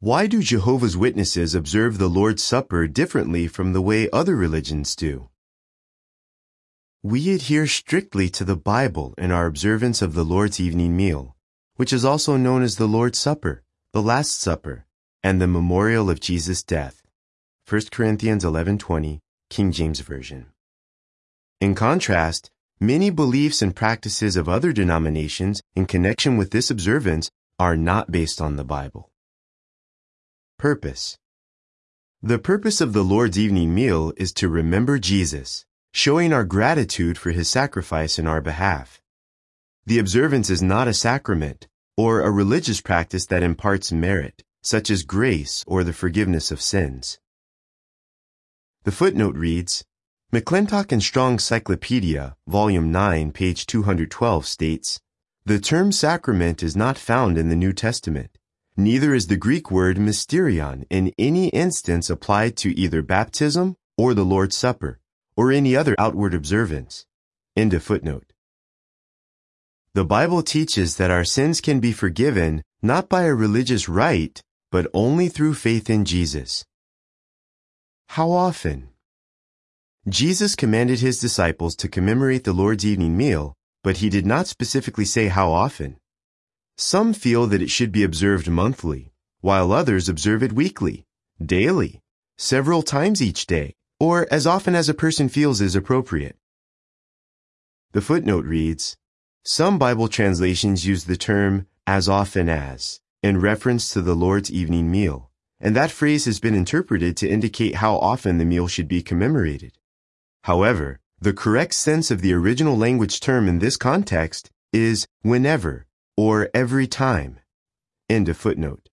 Why do Jehovah's Witnesses observe the Lord's Supper differently from the way other religions do? We adhere strictly to the Bible in our observance of the Lord's evening meal, which is also known as the Lord's Supper, the Last Supper, and the memorial of Jesus' death. 1 Corinthians 11:20, King James Version. In contrast, many beliefs and practices of other denominations in connection with this observance are not based on the Bible. Purpose. The purpose of the Lord's evening meal is to remember Jesus, showing our gratitude for his sacrifice in our behalf. The observance is not a sacrament or a religious practice that imparts merit, such as grace or the forgiveness of sins. The footnote reads, McClintock and Strong's Cyclopedia, Volume 9, page 212 states, "The term sacrament is not found in the New Testament. Neither is the Greek word mysterion in any instance applied to either baptism or the Lord's Supper, or any other outward observance." End of footnote. The Bible teaches that our sins can be forgiven not by a religious rite, but only through faith in Jesus. How often? Jesus commanded his disciples to commemorate the Lord's evening meal, but he did not specifically say how often. Some feel that it should be observed monthly, while others observe it weekly, daily, several times each day, or as often as a person feels is appropriate. The footnote reads, some Bible translations use the term "as often as" in reference to the Lord's evening meal, and that phrase has been interpreted to indicate how often the meal should be commemorated. However, the correct sense of the original language term in this context is whenever or every time. End of footnote.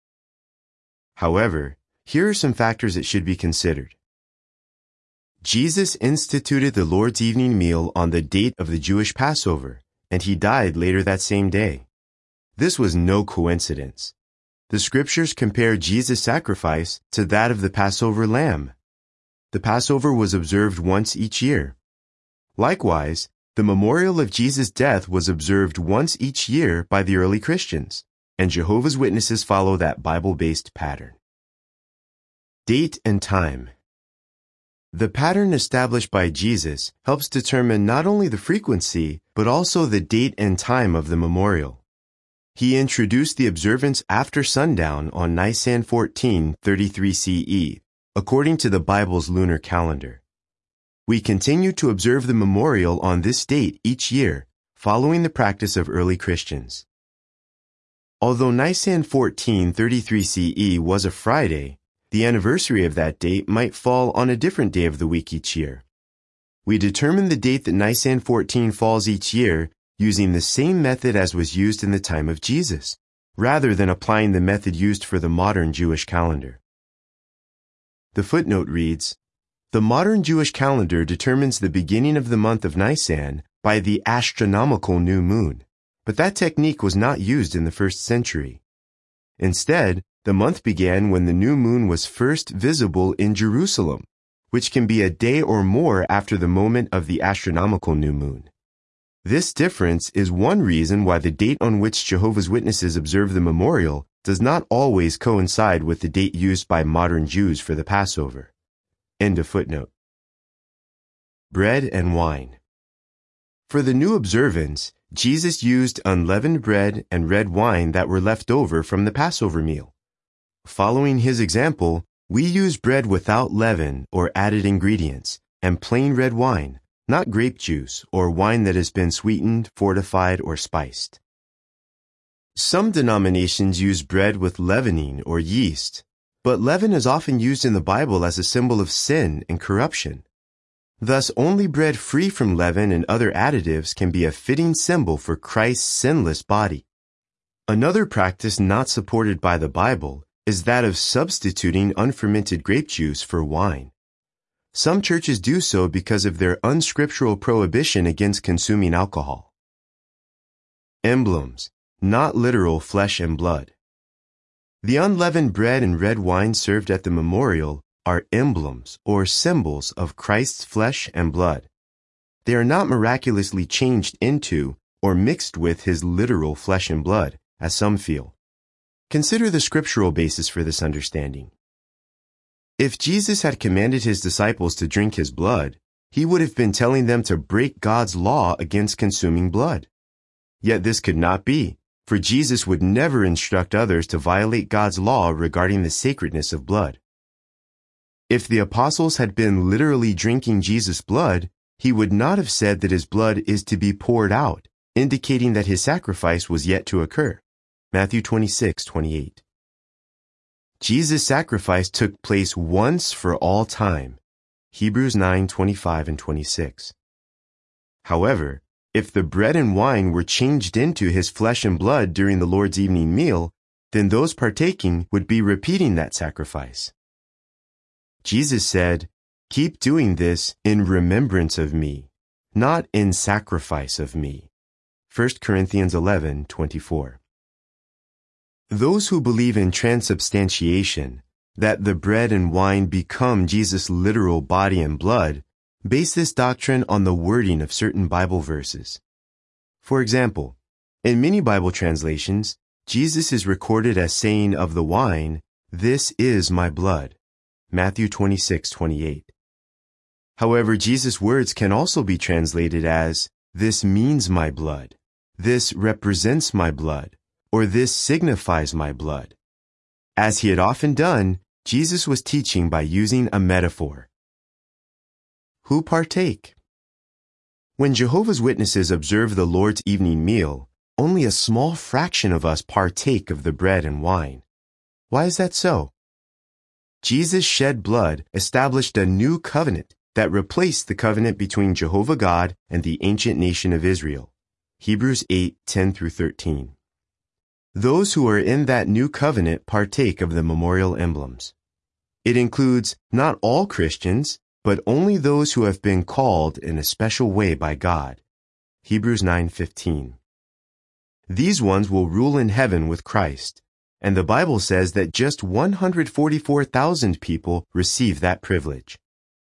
However, here are some factors that should be considered. Jesus instituted the Lord's evening meal on the date of the Jewish Passover, and he died later that same day. This was no coincidence. The scriptures compare Jesus' sacrifice to that of the Passover lamb. The Passover was observed once each year. Likewise, the memorial of Jesus' death was observed once each year by the early Christians, and Jehovah's Witnesses follow that Bible-based pattern. Date and time. The pattern established by Jesus helps determine not only the frequency, but also the date and time of the memorial. He introduced the observance after sundown on Nisan 14, 33 CE, according to the Bible's lunar calendar. We continue to observe the memorial on this date each year, following the practice of early Christians. Although Nisan 14, 33 CE was a Friday, the anniversary of that date might fall on a different day of the week each year. We determine the date that Nisan 14 falls each year using the same method as was used in the time of Jesus, rather than applying the method used for the modern Jewish calendar. The footnote reads, the modern Jewish calendar determines the beginning of the month of Nisan by the astronomical new moon, but that technique was not used in the first century. Instead, the month began when the new moon was first visible in Jerusalem, which can be a day or more after the moment of the astronomical new moon. This difference is one reason why the date on which Jehovah's Witnesses observe the memorial does not always coincide with the date used by modern Jews for the Passover. End of footnote. Bread and wine. For the new observance, Jesus used unleavened bread and red wine that were left over from the Passover meal. Following his example, we use bread without leaven or added ingredients, and plain red wine, not grape juice or wine that has been sweetened, fortified, or spiced. Some denominations use bread with leavening or yeast, but leaven is often used in the Bible as a symbol of sin and corruption. Thus, only bread free from leaven and other additives can be a fitting symbol for Christ's sinless body. Another practice not supported by the Bible is that of substituting unfermented grape juice for wine. Some churches do so because of their unscriptural prohibition against consuming alcohol. Emblems, not literal flesh and blood. The unleavened bread and red wine served at the memorial are emblems or symbols of Christ's flesh and blood. They are not miraculously changed into or mixed with his literal flesh and blood, as some feel. Consider the scriptural basis for this understanding. If Jesus had commanded his disciples to drink his blood, he would have been telling them to break God's law against consuming blood. Yet this could not be, for Jesus would never instruct others to violate God's law regarding the sacredness of blood. If the apostles had been literally drinking Jesus' blood, he would not have said that his blood is to be poured out, indicating that his sacrifice was yet to occur. Matthew 26:28. Jesus' sacrifice took place once for all time. Hebrews 9:25 and 26. However, if the bread and wine were changed into his flesh and blood during the Lord's evening meal, then those partaking would be repeating that sacrifice. Jesus said, "Keep doing this in remembrance of me, not in sacrifice of me." 1 Corinthians 11:24. Those who believe in transubstantiation, that the bread and wine become Jesus' literal body and blood, base this doctrine on the wording of certain Bible verses. For example, in many Bible translations, Jesus is recorded as saying of the wine, "This is my blood." Matthew 26:28. However, Jesus' words can also be translated as, "This means my blood," "This represents my blood," or "This signifies my blood." As he had often done, Jesus was teaching by using a metaphor. Who partake? When Jehovah's Witnesses observe the Lord's evening meal, only a small fraction of us partake of the bread and wine. Why is that so? Jesus' shed blood established a new covenant that replaced the covenant between Jehovah God and the ancient nation of Israel. Hebrews 8:10-13. Those who are in that new covenant partake of the memorial emblems. It includes not all Christians, but only those who have been called in a special way by God. Hebrews 9:15. These ones will rule in heaven with Christ, and the Bible says that just 144,000 people receive that privilege.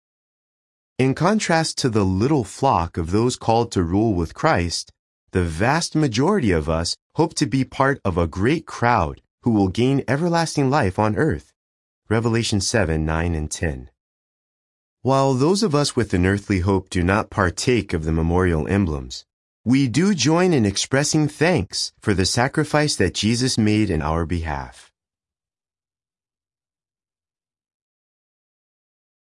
In contrast to the little flock of those called to rule with Christ, the vast majority of us hope to be part of a great crowd who will gain everlasting life on earth. Revelation 7:9 and 10. While those of us with an earthly hope do not partake of the memorial emblems, we do join in expressing thanks for the sacrifice that Jesus made in our behalf.